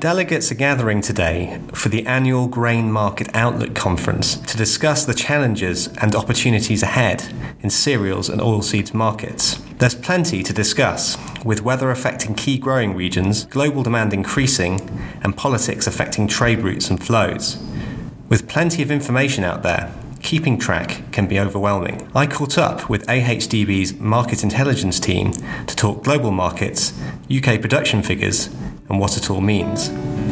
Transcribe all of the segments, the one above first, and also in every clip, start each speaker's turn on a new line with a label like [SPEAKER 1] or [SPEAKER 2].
[SPEAKER 1] Delegates are gathering today for the annual Grain Market Outlook Conference to discuss the challenges and opportunities ahead in cereals and oilseeds markets. There's plenty to discuss, with weather affecting key growing regions, global demand increasing, and politics affecting trade routes and flows. With plenty of information out there, keeping track can be overwhelming. I caught up with AHDB's market intelligence team to talk global markets, UK production figures, and what it all means.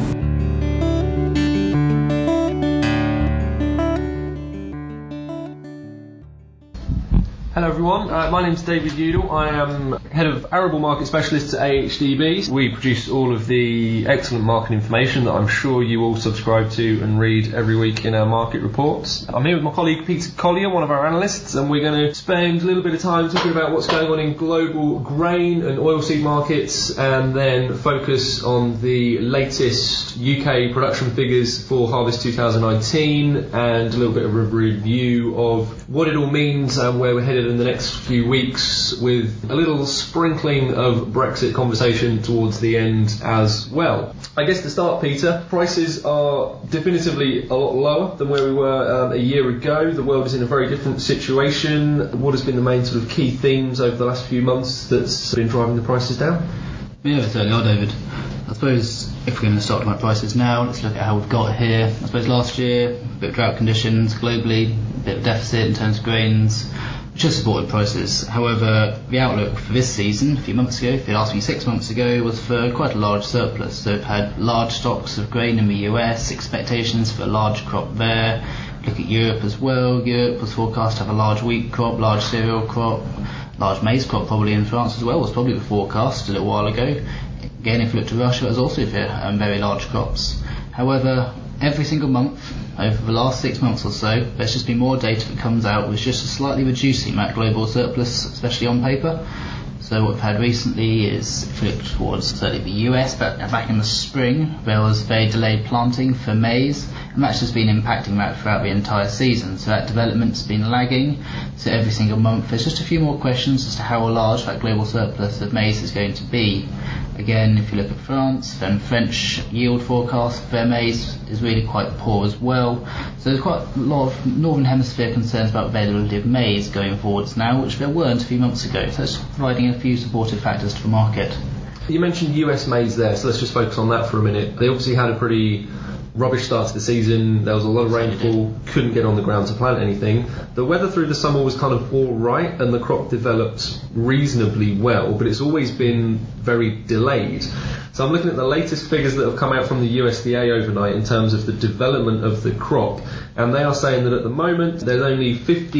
[SPEAKER 2] Hello everyone, my name's David Udall. I am Head of Arable Market Specialist at AHDB. We produce all of the excellent market information that I'm sure you all subscribe to and read every week in our market reports. I'm here with my colleague Peter Collier, one of our analysts, and we're going to spend a little bit of time talking about what's going on in global grain and oilseed markets, and then focus on the latest UK production figures for harvest 2019 and a little bit of a review of what it all means and where we're headed in the next few weeks, with a little sprinkling of Brexit conversation towards the end as well. I guess to start, Peter, prices are definitively a lot lower than where we were a year ago. The world is in a very different situation. What has been the main sort of key themes over the last few months that's been driving the prices down?
[SPEAKER 3] Yeah, certainly are, David. I suppose if we're going to start talking about prices now, let's look at how we've got here. I suppose last year, a bit of drought conditions globally, a bit of deficit in terms of grains, which has supported prices. However, the outlook for this season, a few months ago, if you'd asked me 6 months ago, was for quite a large surplus. So we've had large stocks of grain in the US, expectations for a large crop there. Look at Europe as well. Europe was forecast to have a large wheat crop, large cereal crop, large maize crop probably in France as well, was probably the forecast a little while ago. Again, if you look to Russia, it was also for very large crops. However, every single month over the last 6 months or so, there's just been more data that comes out with just a slightly reducing that global surplus, especially on paper. So what we've had recently is, if we look towards certainly the US, but back in the spring there was very delayed planting for maize, and that's just been impacting that throughout the entire season. So that development's been lagging. So every single month there's just a few more questions as to how large that global surplus of maize is going to be. Again, if you look at France, then French yield forecast for their maize is really quite poor as well. So there's quite a lot of Northern Hemisphere concerns about availability of maize going forwards now, which there weren't a few months ago. So it's providing a few supportive factors to the market.
[SPEAKER 2] You mentioned US maize there, so let's just focus on that for a minute. They obviously had a pretty rubbish start to the season. There was a lot of rainfall, couldn't get on the ground to plant anything. The weather through the summer was kind of all right and the crop developed reasonably well, but it's always been very delayed. So I'm looking at the latest figures that have come out from the USDA overnight in terms of the development of the crop, and they are saying that at the moment there's only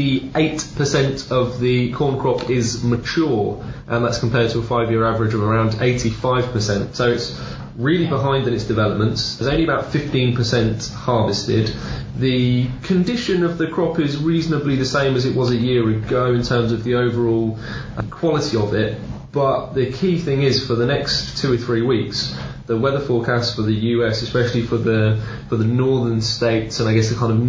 [SPEAKER 2] 58% of the corn crop is mature, and that's compared to a 5-year average of around 85%. So it's really behind in its developments. There's only about 15% harvested. The condition of the crop is reasonably the same as it was a year ago in terms of the overall quality of it, but the key thing is for the next 2 or 3 weeks, the weather forecast for the US, especially for the northern states and I guess the kind of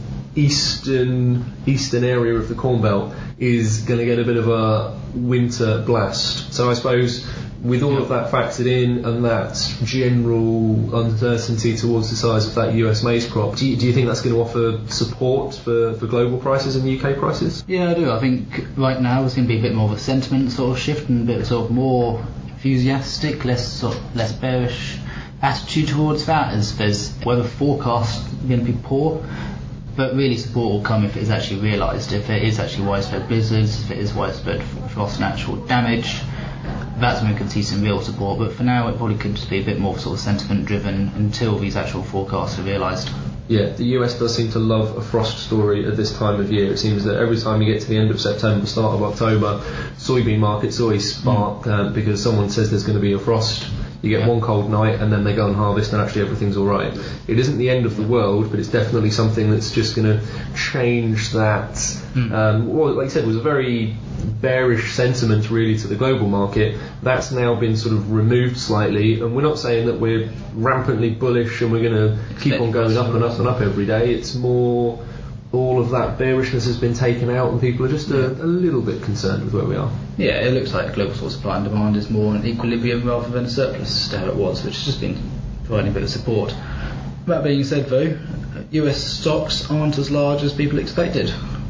[SPEAKER 2] eastern area of the Corn Belt, is going to get a bit of a winter blast. So I suppose with all of that factored in and that general uncertainty towards the size of that US maize crop, do you think that's going to offer support for global prices and UK prices?
[SPEAKER 3] Yeah, I do. I think right now there's going to be a bit more of a sentiment sort of shift and a bit of sort of more enthusiastic, less bearish attitude towards that, as there's weather forecasts going to be poor. But really support will come if it is actually realised, if it is actually widespread blizzards, if it is widespread frost and actual damage. That's when we can see some real support, but for now it probably could just be a bit more sort of sentiment driven until these actual forecasts are realised.
[SPEAKER 2] Yeah, the US does seem to love a frost story at this time of year. It seems that every time you get to the end of September, start of October, soybean markets always spark because someone says there's going to be a frost. You get one cold night and then they go and harvest and actually everything's alright. It isn't the end of the world, but it's definitely something that's just going to change that. Well, like I said, it was a very bearish sentiment really to the global market. That's now been sort of removed slightly, and we're not saying that we're rampantly bullish and we're going to keep on going up and up and up every day. It's more all of that bearishness has been taken out and people are just a little bit concerned with where we are.
[SPEAKER 3] Yeah, it looks like global supply and demand is more in equilibrium rather than a surplus to how it was, which has just been providing a bit of support. That being said though, US stocks aren't as large as people expected.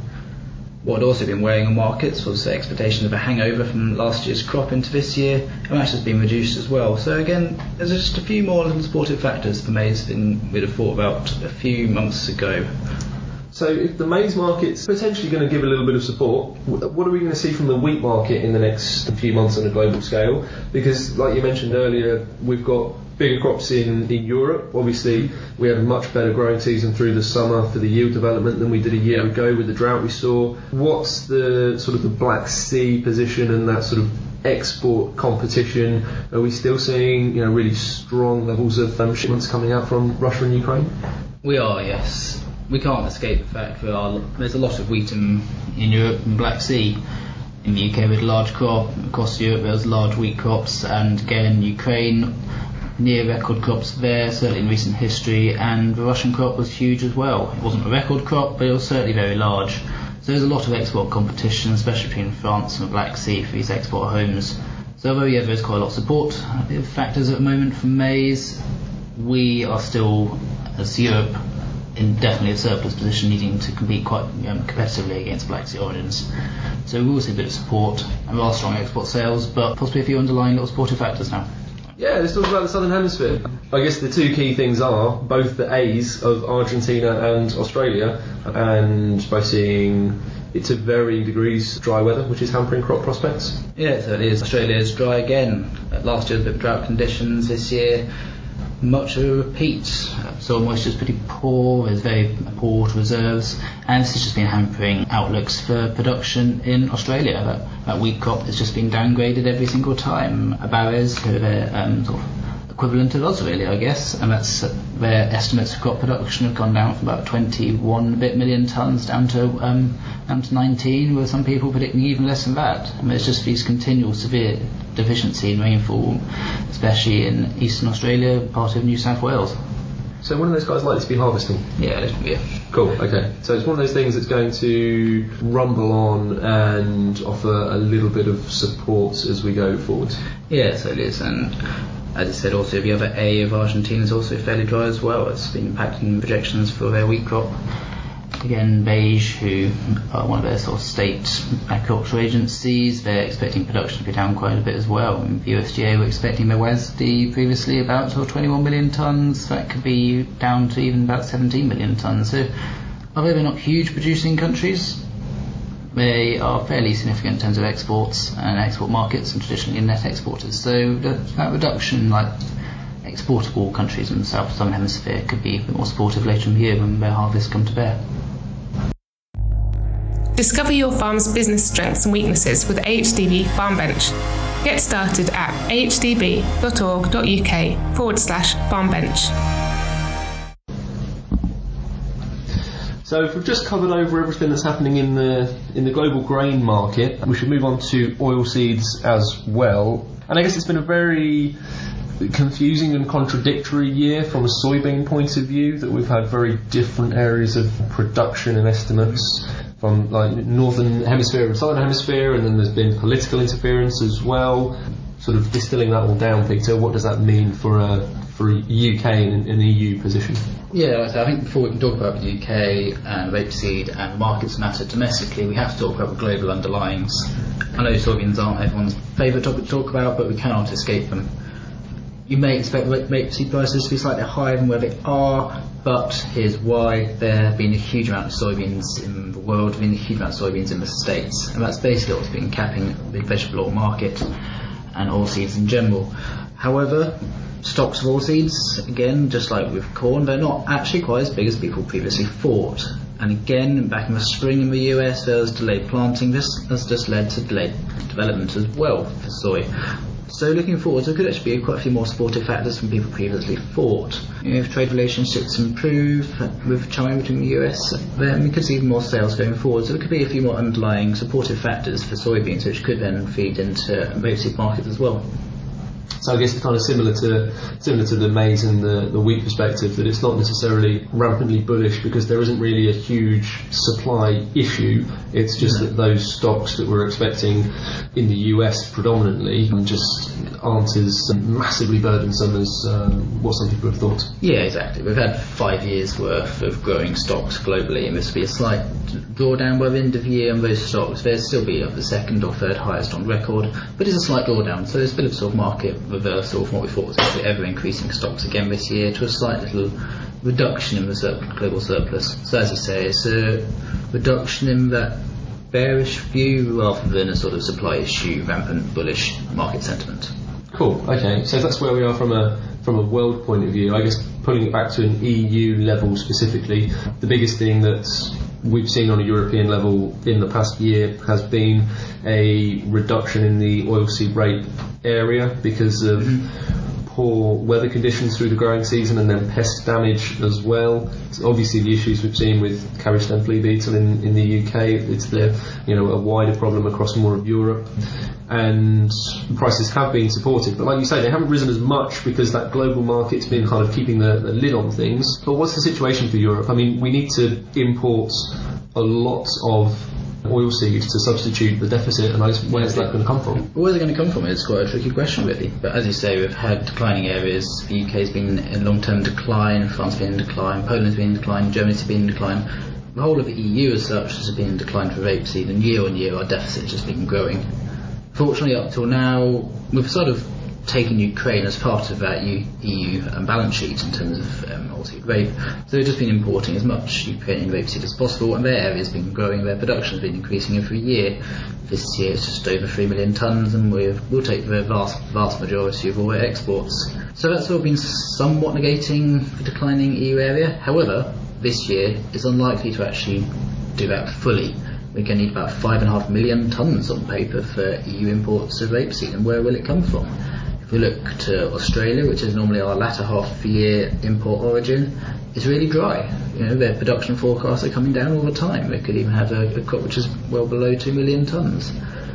[SPEAKER 3] What had also been weighing on markets was the expectation of a hangover from last year's crop into this year, and that's just been reduced as well. So again, there's just a few more little supportive factors for maize than we'd have thought about a few months ago.
[SPEAKER 2] So if the maize market's potentially going to give a little bit of support, what are we going to see from the wheat market in the next few months on a global scale? Because like you mentioned earlier, we've got bigger crops in Europe. Obviously, we had a much better growing season through the summer for the yield development than we did a year ago with the drought we saw. What's the sort of the Black Sea position and that sort of export competition? Are we still seeing really strong levels of shipments coming out from Russia and Ukraine?
[SPEAKER 3] We are, yes. We can't escape the fact there's a lot of wheat in Europe and Black Sea. In the UK, with a large crop. Across Europe, there's large wheat crops, and again, Ukraine, near record crops there, certainly in recent history, and the Russian crop was huge as well. It wasn't a record crop, but it was certainly very large. So there's a lot of export competition, especially between France and the Black Sea for these export homes. So although there is quite a lot of support factors at the moment from maize, we are still, as Europe, in definitely a surplus position, needing to compete quite competitively against Black Sea origins. So we will see a bit of support, and there are strong export sales, but possibly a few underlying little supportive factors now.
[SPEAKER 2] Yeah, let's talk about the Southern Hemisphere. I guess the two key things are both the A's of Argentina and Australia, and by seeing it to varying degrees dry weather, which is hampering crop prospects.
[SPEAKER 3] Yeah, so it is. Australia is dry again. Last year was a bit of drought conditions. This year, much of a repeat. Soil moisture is pretty poor, there's very poor water reserves, and this has just been hampering outlooks for production in Australia. That wheat crop has just been downgraded every single time. Barrows, their sort of equivalent of us really, I guess, and that's their estimates of crop production have gone down from about 21 million tonnes down to 19, with some people predicting even less than that. I mean, it's just these continual severe deficiency in rainfall, especially in eastern Australia, part of New South Wales.
[SPEAKER 2] So one of those guys likely to be harvesting?
[SPEAKER 3] Yeah.
[SPEAKER 2] Cool, okay. So it's one of those things that's going to rumble on and offer a little bit of support as we go forward.
[SPEAKER 3] Yeah, so it is. And as I said, also the other A of Argentina is also fairly dry as well. It's been impacting projections for their wheat crop. Again, Beige, who are one of their sort of state agricultural agencies, they're expecting production to be down quite a bit as well. And the USDA were expecting their WASD previously about sort of 21 million tonnes. That could be down to even about 17 million tonnes. So although they're not huge producing countries, they are fairly significant in terms of exports and export markets, and traditionally net exporters. So that reduction, like exportable countries in the southern hemisphere, could be a bit more supportive later in the year when their harvests come to bear.
[SPEAKER 4] Discover your farm's business strengths and weaknesses with AHDB Farm Bench. Get started at ahdb.org.uk/farm bench.
[SPEAKER 2] So if we've just covered over everything that's happening in the global grain market, we should move on to oilseeds as well. And I guess it's been a very confusing and contradictory year from a soybean point of view, that we've had very different areas of production and estimates from like northern hemisphere and southern hemisphere, and then there's been political interference as well. Sort of distilling that all down, Peter, what does that mean for UK and an EU position?
[SPEAKER 3] Yeah, so I think before we can talk about the UK and rapeseed and the markets matter domestically, we have to talk about the global underlyings. I know soybeans aren't everyone's favourite topic to talk about, but we cannot escape them. You may expect rapeseed prices to be slightly higher than where they are, but here's why. There have been a huge amount of soybeans in the world, there have been a huge amount of soybeans in the States, and that's basically what's been capping the vegetable oil market and oilseeds in general. However, stocks of oilseeds, again, just like with corn, they're not actually quite as big as people previously thought. And again, back in the spring in the US, there was delayed planting. This has just led to delayed development as well for soy. So looking forward, there could actually be quite a few more supportive factors than people previously thought. If trade relationships improve with China between the US, then we could see even more sales going forward. So there could be a few more underlying supportive factors for soybeans, which could then feed into rapeseed markets as well.
[SPEAKER 2] So I guess it's kind of similar to the maize and the wheat perspective, that it's not necessarily rampantly bullish because there isn't really a huge supply issue. It's just that those stocks that we're expecting in the US predominantly just aren't as massively burdensome as what some people have thought.
[SPEAKER 3] Yeah, exactly. We've had 5 years worth of growing stocks globally, and this will be a slight drawdown by the end of the year on those stocks. They'll still be the second or third highest on record, but it's a slight drawdown. So there's a bit of sort of market reversal from what we thought was actually ever increasing stocks again this year to a slight little reduction in the global surplus. So as you say, it's a reduction in that bearish view rather than a sort of supply issue, rampant bullish market sentiment.
[SPEAKER 2] Cool. Okay, so that's where we are from a world point of view. I guess pulling it back to an EU level specifically, the biggest thing that we've seen on a European level in the past year has been a reduction in the oilseed rape area because of poor weather conditions through the growing season and then pest damage as well. So obviously the issues we've seen with carriage stem flea beetle in the UK, it's a wider problem across more of Europe, and prices have been supported, but like you say, they haven't risen as much because that global market's been kind of keeping the lid on things. But what's the situation for Europe? I mean, we need to import a lot of oilseed to substitute the deficit, and where's that going to come from?
[SPEAKER 3] Where's it going to come from? It's quite a tricky question really, but as you say, we've had declining areas. The UK's been in long-term decline, France has been in decline, Poland's been in decline, Germany's been in decline. The whole of the EU as such has been in decline for rapeseed, and year on year our deficit has just been growing. Fortunately, up till now, we've sort of taken Ukraine as part of that EU balance sheet in terms of oilseed rape. So we've just been importing as much Ukrainian rapeseed as possible, and their area's been growing, their production has been increasing every year. This year it's just over 3 million tonnes, and we'll take the vast majority of all our exports. So that's all been somewhat negating the declining EU area. However, this year it's unlikely to actually do that fully. We're going to need about 5.5 million tonnes on paper for EU imports of rapeseed, and where will it come from? If we look to Australia, which is normally our latter half of the year import origin, it's really dry. Their production forecasts are coming down all the time. They could even have a crop which is well below 2 million tonnes.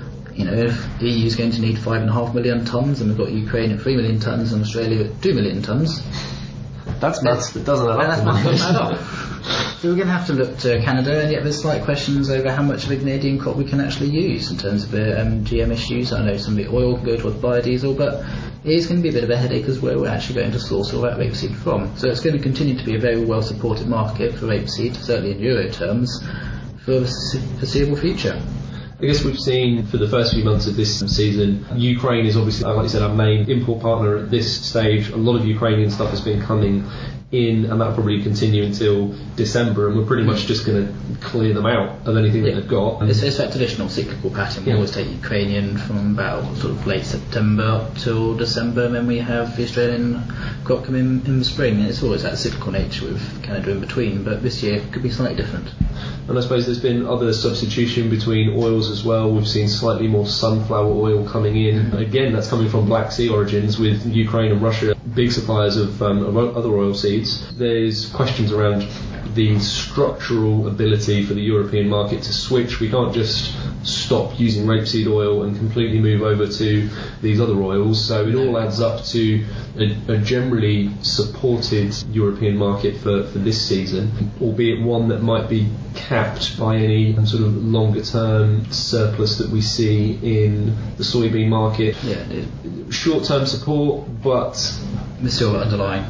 [SPEAKER 3] If the EU is going to need 5.5 million tonnes, and we've got Ukraine at 3 million tonnes and Australia at 2 million tonnes,
[SPEAKER 2] that's maths that doesn't add up.
[SPEAKER 3] So we're going to have to look to Canada, and yet there's slight questions over how much of a Canadian crop we can actually use in terms of the GM issues. I know some of the oil can go towards biodiesel, but it is going to be a bit of a headache as where we're actually going to source all that rapeseed from. So it's going to continue to be a very well supported market for rapeseed, certainly in euro terms, for the foreseeable future.
[SPEAKER 2] I guess we've seen for the first few months of this season, Ukraine is obviously, like you said, our main import partner at this stage. A lot of Ukrainian stuff has been coming in, and that'll probably continue until December, and we're pretty much just going to clear them out of anything that they've got.
[SPEAKER 3] It's that traditional cyclical pattern. We always take Ukrainian from about sort of late September up till December, and then we have the Australian crop come in the spring, and it's always that cyclical nature with Canada in between, but this year could be slightly different.
[SPEAKER 2] And I suppose there's been other substitution between oils as well. We've seen slightly more sunflower oil coming in. Again, that's coming from Black Sea origins, with Ukraine and Russia big suppliers of other oil seeds. There's questions around the structural ability for the European market to switch. We can't just stop using rapeseed oil and completely move over to these other oils. So it all adds up to a generally supported European market for this season, albeit one that might be capped by any sort of longer term surplus that we see in the soybean market. Short term support, but
[SPEAKER 3] still underlying.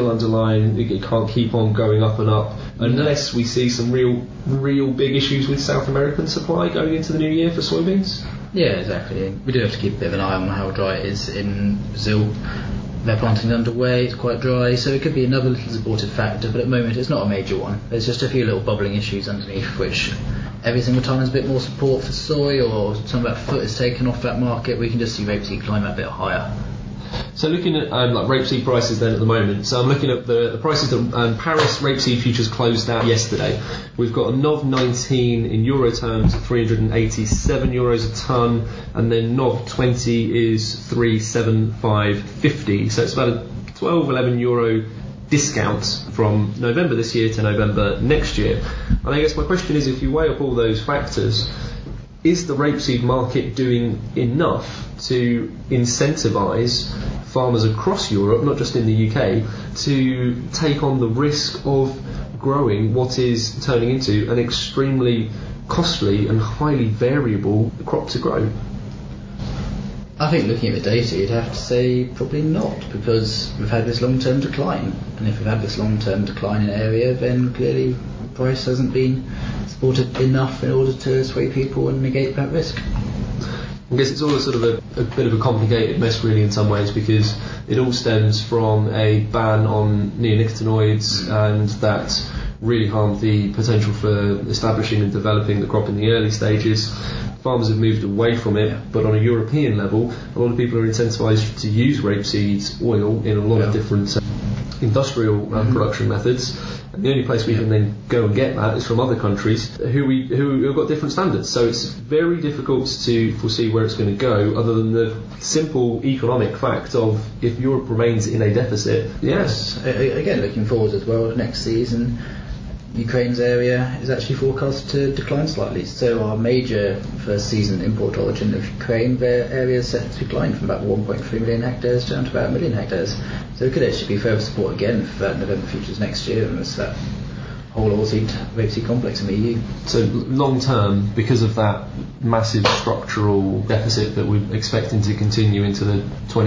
[SPEAKER 2] It can't keep on going up and up unless we see some real big issues with South American supply going into the new year for soybeans.
[SPEAKER 3] Yeah, exactly. We do have to keep a bit of an eye on how dry it is in Brazil. Their planting underway, it's quite dry, so it could be another little supportive factor, but at the moment it's not a major one. There's just a few little bubbling issues underneath, which every single time there's a bit more support for soy or some of that foot is taken off that market, we can just see rapeseed climb a bit higher.
[SPEAKER 2] So looking at like rapeseed prices then at the moment, so I'm looking at the prices that Paris rapeseed futures closed out yesterday. We've got a NOV 19 in euro terms at 387 euros a tonne, and then NOV 20 is 375.50. So it's about a 12-11 euro discount from November this year to November next year. And I guess my question is, if you weigh up all those factors, is the rapeseed market doing enough to incentivise farmers across Europe, not just in the UK, to take on the risk of growing what is turning into an extremely costly and highly variable crop to grow?
[SPEAKER 3] I think looking at the data, you'd have to say probably not, because we've had this long-term decline. And if we've had this long-term decline in area, then clearly the price hasn't been supported enough in order to sway people and negate that risk.
[SPEAKER 2] I guess it's all a sort of a bit of a complicated mess really in some ways, because it all stems from a ban on neonicotinoids, and that really harmed the potential for establishing and developing the crop in the early stages. Farmers have moved away from it, but on a European level, a lot of people are incentivised to use rapeseed oil in a lot of different industrial production methods. And the only place we can then go and get that is from other countries who have got different standards. So it's very difficult to foresee where it's going to go, other than the simple economic fact of if Europe remains in a deficit.
[SPEAKER 3] Yes. Again, looking forward as well, next season, Ukraine's area is actually forecast to decline slightly. So our major first season import origin of Ukraine, their area is set to decline from about 1.3 million hectares down to about 1 million hectares. So there could actually be further support again for that November futures next year, and it's that whole rapeseed complex in the EU.
[SPEAKER 2] So long term, because of that massive structural deficit that we're expecting to continue into the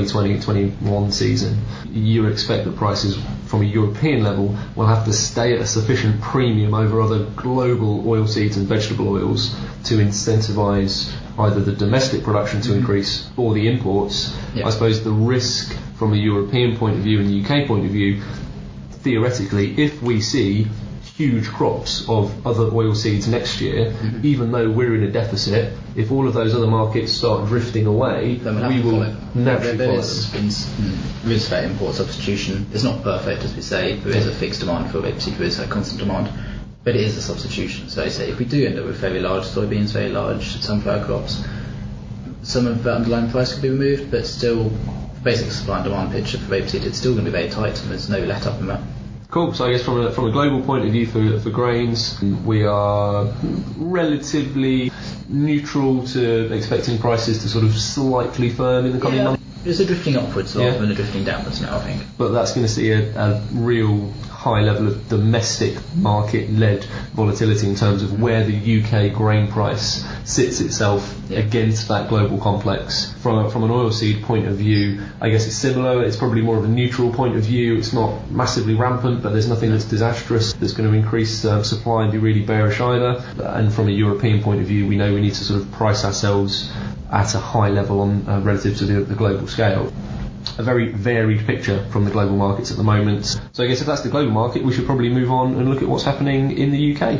[SPEAKER 2] 2020-21 season, you expect that prices from a European level will have to stay at a sufficient premium over other global oilseeds and vegetable oils to incentivise either the domestic production to increase or the imports. I suppose the risk from a European point of view and the UK point of view, theoretically, if we see huge crops of other oilseeds next year, even though we're in a deficit, if all of those other markets start drifting away, we will naturally follow them.
[SPEAKER 3] There is that import substitution. It's not perfect, as we say. There is a fixed demand for rapeseed, there is a constant demand, but it is a substitution. So I say, if we do end up with very large soybeans, very large sunflower crops, some of the underlying price could be removed, but still, basic supply and demand picture for rapeseed, it's still going to be very tight, and there's no let up in that.
[SPEAKER 2] Cool. So I guess from a global point of view for grains, we are relatively neutral to expecting prices to sort of slightly firm in the coming months.
[SPEAKER 3] It's a drifting upwards rather than a drifting downwards now, I think.
[SPEAKER 2] But that's going to see a real high level of domestic market-led volatility in terms of where the UK grain price sits itself against that global complex. From an oilseed point of view, I guess it's similar. It's probably more of a neutral point of view. It's not massively rampant, but there's nothing that's disastrous that's going to increase supply and be really bearish either. And from a European point of view, we know we need to sort of price ourselves at a high level on relative to the global scale. A very varied picture from the global markets at the moment. So I guess if that's the global market, we should probably move on and look at what's happening in the UK.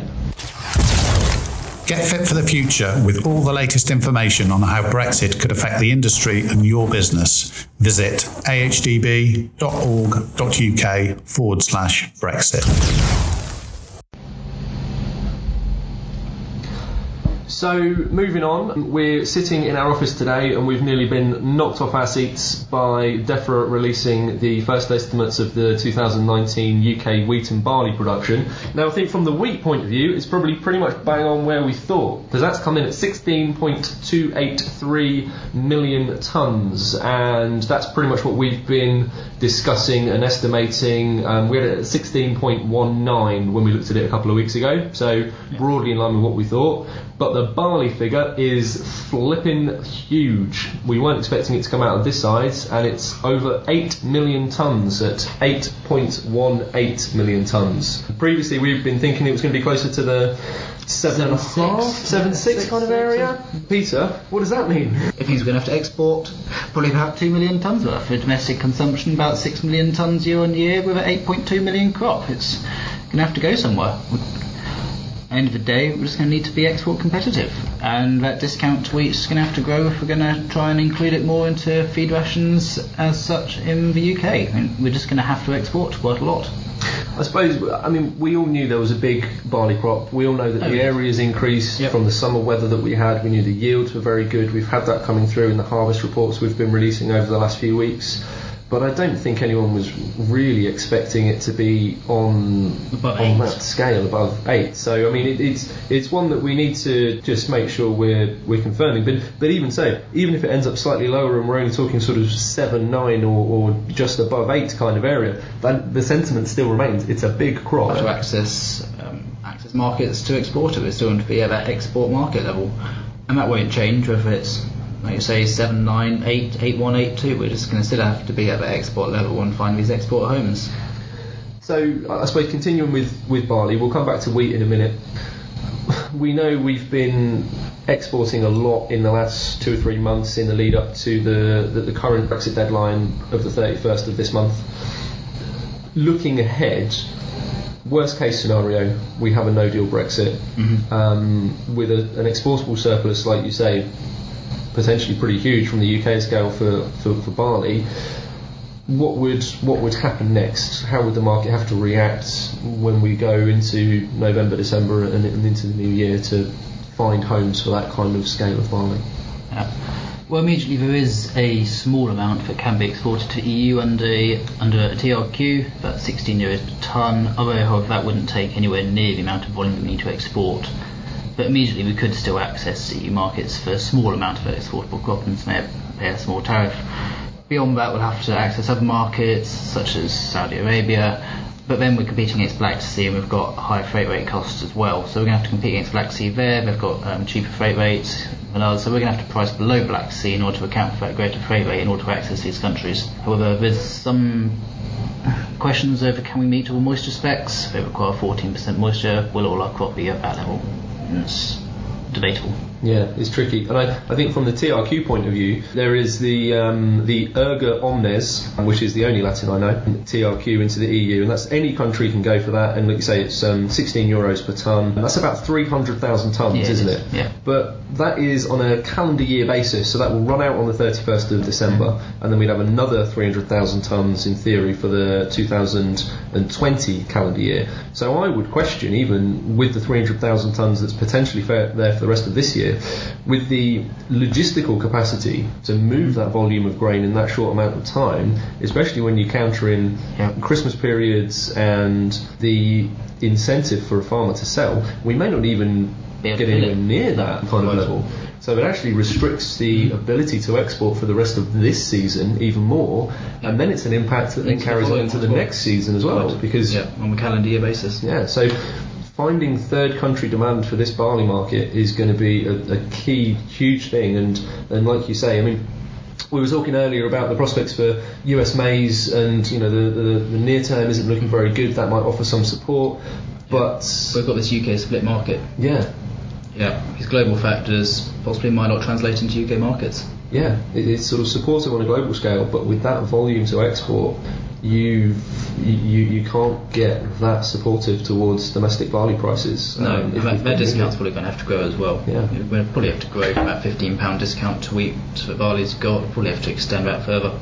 [SPEAKER 5] Get fit for the future with all the latest information on how Brexit could affect the industry and your business. Visit ahdb.org.uk/Brexit.
[SPEAKER 2] So moving on, we're sitting in our office today and we've nearly been knocked off our seats by DEFRA releasing the first estimates of the 2019 UK wheat and barley production. Now I think from the wheat point of view, it's probably pretty much bang on where we thought, because that's come in at 16.283 million tonnes, and that's pretty much what we've been discussing and estimating. We had it at 16.19 when we looked at it a couple of weeks ago, so broadly in line with what we thought. But the barley figure is flipping huge. We weren't expecting it to come out of this size, and it's over 8 million tonnes at 8.18 million tonnes. Previously we've been thinking it was going to be closer to the 7.6 kind of area. Peter, what does that mean?
[SPEAKER 3] It means we're going to have to export probably about 2 million tonnes worth for domestic consumption, about 6 million tonnes year on year with an 8.2 million crop. It's going to have to go somewhere. At the end of the day, we're just going to need to be export competitive, and that discount to wheat is going to have to grow if we're going to try and include it more into feed rations as such in the UK. I mean, we're just going to have to export quite a lot.
[SPEAKER 2] I suppose, I mean, we all knew there was a big barley crop. We all know that the areas increased from the summer weather that we had. We knew the yields were very good. We've had that coming through in the harvest reports we've been releasing over the last few weeks. but I don't think anyone was really expecting it to be on that scale above 8. So I mean, it's one that we need to just make sure we're confirming. But even so, even if it ends up slightly lower and we're only talking sort of 7, 9 or just above 8 kind of area, then the sentiment still remains. It's a big crop.
[SPEAKER 3] To access markets to export it, it's still going to be at that export market level, and that won't change whether it's, like you say, 7, 9, 8, 8, 1, 8, 2. We're just going to still have to be at the export level and find these export homes.
[SPEAKER 2] So I suppose continuing with barley, we'll come back to wheat in a minute. We know we've been exporting a lot in the last 2 or 3 months in the lead up to the current Brexit deadline of the 31st of this month. Looking ahead, worst case scenario, we have a no-deal Brexit, with an exportable surplus, like you say, potentially pretty huge from the UK scale for barley. What would happen next? How would the market have to react when we go into November, December and into the new year to find homes for that kind of scale of barley?
[SPEAKER 3] Yeah. Well, immediately there is a small amount that can be exported to EU under a TRQ, about €16 per tonne, however that wouldn't take anywhere near the amount of volume we need to export. But immediately we could still access EU markets for a small amount of exportable crop and pay a small tariff. Beyond that, we'll have to access other markets such as Saudi Arabia, but then we're competing against Black Sea and we've got high freight rate costs as well. So we're going to have to compete against Black Sea there. They've got cheaper freight rates than others, so we're going to have to price below Black Sea in order to account for that greater freight rate in order to access these countries. However, there's some questions over can we meet all moisture specs. They require 14% moisture. Will all our crop be at that level? It's debatable.
[SPEAKER 2] Yeah, it's tricky, and I think from the TRQ point of view, there is the Erga Omnes, which is the only Latin I know, TRQ into the EU, and that's any country can go for that. And like you say, it's €16 per tonne. That's about 300,000 tonnes, isn't it?
[SPEAKER 3] Yeah.
[SPEAKER 2] But that is on a calendar year basis, so that will run out on the 31st of December, and then we'd have another 300,000 tonnes in theory for the 2020 calendar year. So I would question, even with the 300,000 tonnes that's potentially there for the rest of this year, with the logistical capacity to move that volume of grain in that short amount of time, especially when you counter in Christmas periods and the incentive for a farmer to sell, we may not even get anywhere near that kind of level. So it actually restricts the ability to export for the rest of this season even more, and then it's an impact that then carries on into the next season as well. Because
[SPEAKER 3] on a calendar year basis.
[SPEAKER 2] Yeah, so finding third country demand for this barley market is going to be a key, huge thing. And like you say, I mean, we were talking earlier about the prospects for US maize, and you know the near term isn't looking very good. That might offer some support, but
[SPEAKER 3] we've got this UK split market.
[SPEAKER 2] Yeah,
[SPEAKER 3] these global factors possibly might not translate into UK markets.
[SPEAKER 2] Yeah, it's sort of supportive on a global scale, but with that volume to export, you can't get that supportive towards domestic barley prices.
[SPEAKER 3] No, their discount's probably going to have to grow as well.
[SPEAKER 2] Yeah,
[SPEAKER 3] we'll probably have to grow from that £15 discount to wheat that barley's got. We'll probably have to extend that further.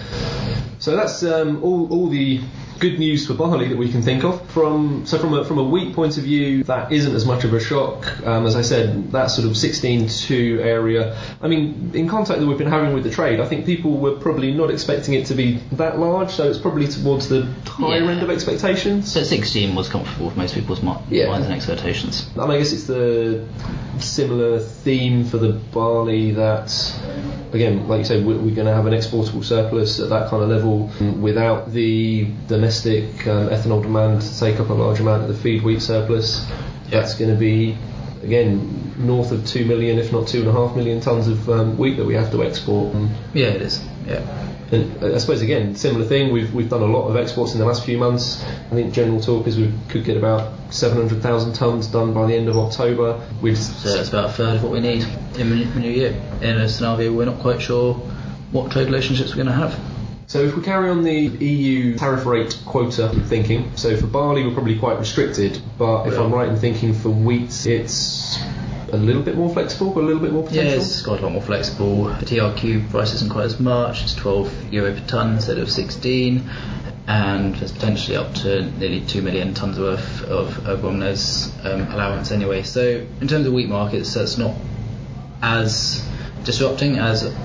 [SPEAKER 2] So that's all the good news for barley that we can think of. From a wheat point of view, that isn't as much of a shock. As I said, that sort of 16.2 area. I mean, in contact that we've been having with the trade, I think people were probably not expecting it to be that large, so it's probably towards the higher end of expectations.
[SPEAKER 3] So 16 was comfortable for most people's minds and expectations.
[SPEAKER 2] I mean, I guess it's the similar theme for the barley that, again, like you say, we're going to have an exportable surplus at that kind of level without the domestic ethanol demand to take up a large amount of the feed wheat surplus. That's going to be, again, north of 2 million, if not 2.5 million tonnes of wheat that we have to export.
[SPEAKER 3] Yeah, it is. Yeah.
[SPEAKER 2] And I suppose, again, similar thing, we've done a lot of exports in the last few months. I think general talk is we could get about 700,000 tonnes done by the end of October.
[SPEAKER 3] So that's about a third of what we need in the new year, in a scenario we're not quite sure what trade relationships we're going to have.
[SPEAKER 2] So if we carry on the EU tariff rate quota thinking, so for barley we're probably quite restricted, but if I'm right in thinking for wheat it's a little bit more flexible, a little bit more potential?
[SPEAKER 3] Yeah, it's quite a lot more flexible. The TRQ price isn't quite as much, it's €12 per tonne instead of 16, and there's potentially up to nearly 2 million tonnes worth of Erga allowance anyway. So in terms of wheat markets, that's not as disrupting as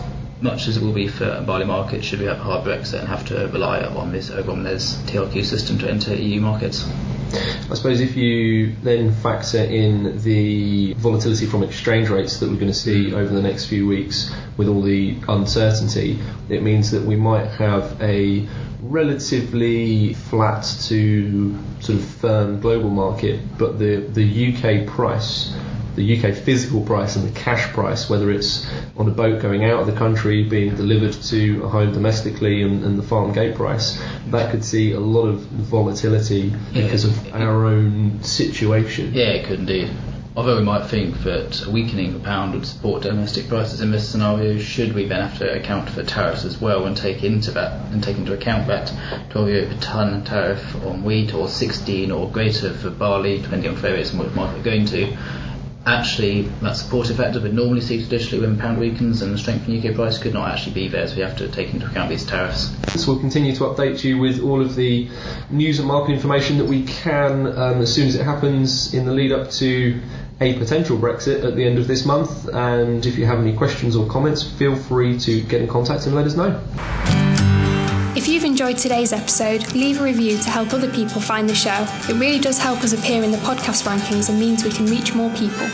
[SPEAKER 3] much as it will be for barley market, should we have a hard Brexit and have to rely on this Eurobonds TRQ system to enter EU markets.
[SPEAKER 2] I suppose if you then factor in the volatility from exchange rates that we're going to see over the next few weeks with all the uncertainty, it means that we might have a relatively flat to sort of firm global market, but the UK price, the UK physical price and the cash price, whether it's on a boat going out of the country being delivered to a home domestically, and the farm gate price, that could see a lot of volatility because of our own situation.
[SPEAKER 3] Yeah, it could indeed. Although we might think that a weakening of the pound would support domestic prices in this scenario, should we then have to account for tariffs as well and take into account that 12 euro per tonne tariff on wheat, or 16 or greater for barley, depending on various and what market we're going to. Actually, that supportive factor would normally see traditionally when the pound weakens, and the strength in UK price could not actually be there, so we have to take into account these tariffs.
[SPEAKER 2] So we'll continue to update you with all of the news and market information that we can as soon as it happens in the lead up to a potential Brexit at the end of this month. And if you have any questions or comments, feel free to get in contact and let us know.
[SPEAKER 6] If you've enjoyed today's episode, leave a review to help other people find the show. It really does help us appear in the podcast rankings and means we can reach more people.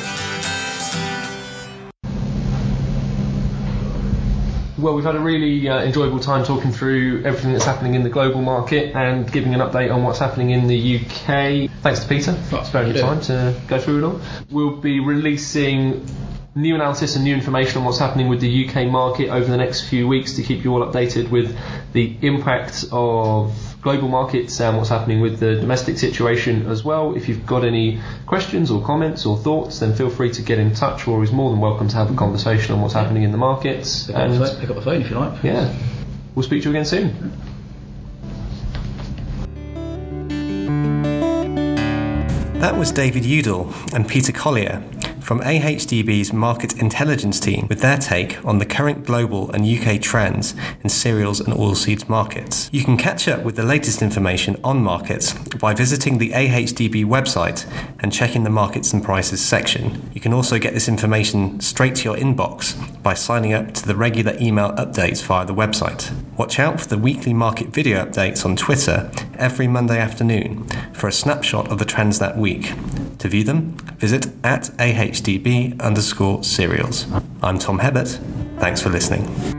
[SPEAKER 2] Well, we've had a really enjoyable time talking through everything that's happening in the global market and giving an update on what's happening in the UK. Thanks to Peter for sparing your time to go through it all. We'll be releasing new analysis and new information on what's happening with the UK market over the next few weeks to keep you all updated with the impact of global markets and what's happening with the domestic situation as well. If you've got any questions or comments or thoughts, then feel free to get in touch. We're always more than welcome to have a conversation on what's happening in the markets.
[SPEAKER 3] Pick up the phone if you like.
[SPEAKER 2] Yeah. We'll speak to you again soon.
[SPEAKER 1] That was David Udall and Peter Collier from AHDB's Market Intelligence team with their take on the current global and UK trends in cereals and oilseeds markets. You can catch up with the latest information on markets by visiting the AHDB website and checking the markets and prices section. You can also get this information straight to your inbox by signing up to the regular email updates via the website. Watch out for the weekly market video updates on Twitter every Monday afternoon for a snapshot of the trends that week. To view them, visit @AHDB_cereals. I'm Tom Hebbert. Thanks for listening.